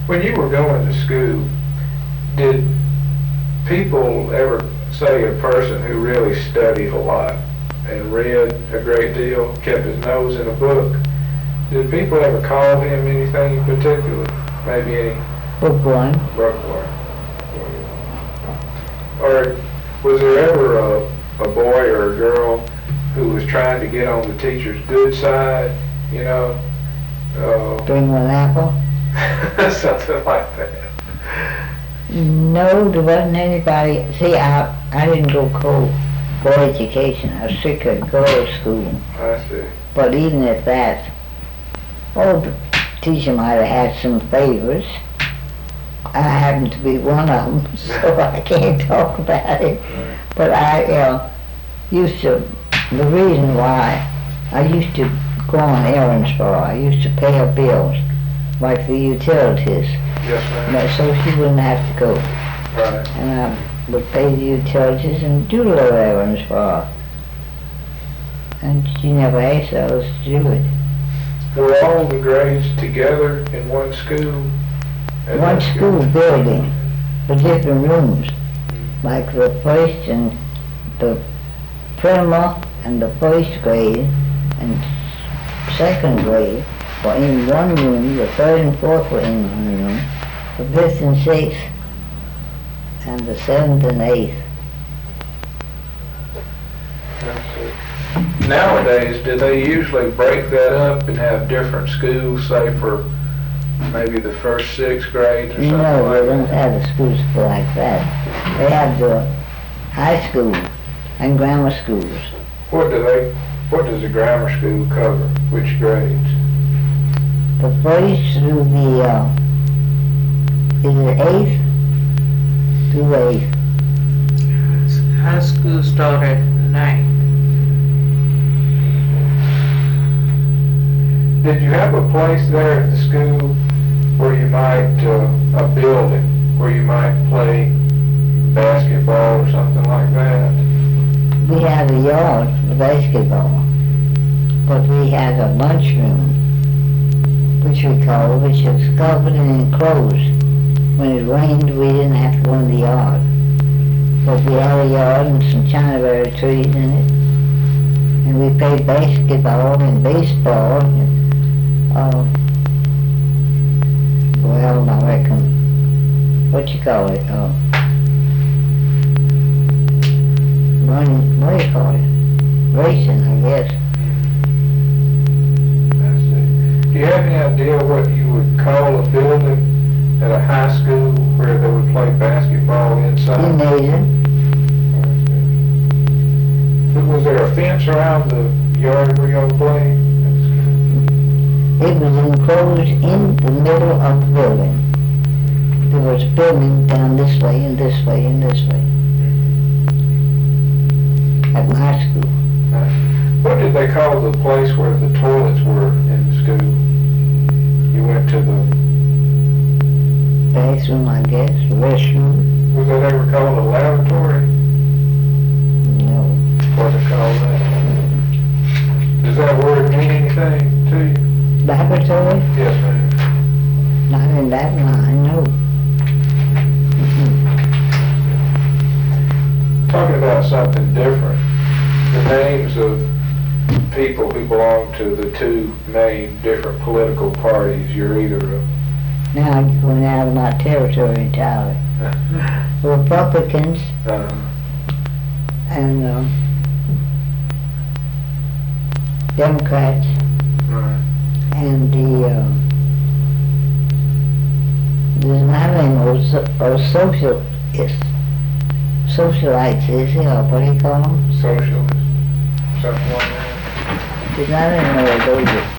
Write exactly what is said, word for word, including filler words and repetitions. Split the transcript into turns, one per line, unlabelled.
When you were going to school, did people ever say a person who really studied a lot and read a great deal, kept his nose in a book, did people ever call him anything in particular? Maybe any
bookworm.
bookworm. Or was there ever a, a boy or a girl who was trying to get on the teacher's good side, you know? Uh,
Bring one apple?
something like that.
No, there wasn't anybody. See, I, I didn't go co co education. I was sick of girls' school.
I see.
But even at that, oh, the teacher might have had some favors. I happened to be one of them, so I can't talk about it.
Right.
But I uh, used to, the reason why I used to go on errands for her, I used to pay her bills, like the utilities,
Yes, ma'am.
so she wouldn't have to go.
Right.
And I would pay the utilities and do little errands for her. And she never asked us to do it.
Were all the grades together in one school? At
One
that
school building, but different rooms, like the first and the primer and the first grade and second grade were in one room, the third and fourth were in one room, the fifth and sixth, and the seventh and eighth.
Nowadays, do they usually break that up and have different schools, say for maybe the first six grades or something
No, they
like
don't
that?
have a school like that. They have the high school and grammar schools.
What do they, what does a grammar school cover? Which grades?
The first through the, uh, is it eighth? Through eighth.
High school started at nine.
Did you have a place there at the school where you might, uh, a building, where you might play basketball or something like that?
We had a yard for basketball, but we had a lunchroom, which we called, which was covered and enclosed. When it rained, we didn't have to go in the yard. But we had a yard and some chinaberry trees in it. And we played basketball and baseball. And, uh, well, I reckon, what you call it? Uh, running, what do you call it? Racing, I guess.
I see. Do you have any idea what you would call a building at a high school where they would play basketball inside?
Gymnasium.
But was there a fence around the yard where y'all played?
It was enclosed in the middle of the building. There was a building down this way and this way and this way. At my school.
What did they call the place where the toilets were in the school? You went to the,
Bathroom, I guess, restroom.
was that ever called a lavatory?
No.
What's it called that? Does that word mean anything to you?
Laboratory?
Yes, ma'am.
Not in that line, no.
Talking about something different, the names of people who belong to the two main different political parties, you're either a
Now you're going out of my territory entirely. Republicans
uh,
and uh, Democrats
right.
and the uh, there's another name or, so, or socialists, socialites, is it, or what do you call them?
Socialist, something like that.
There's another name or those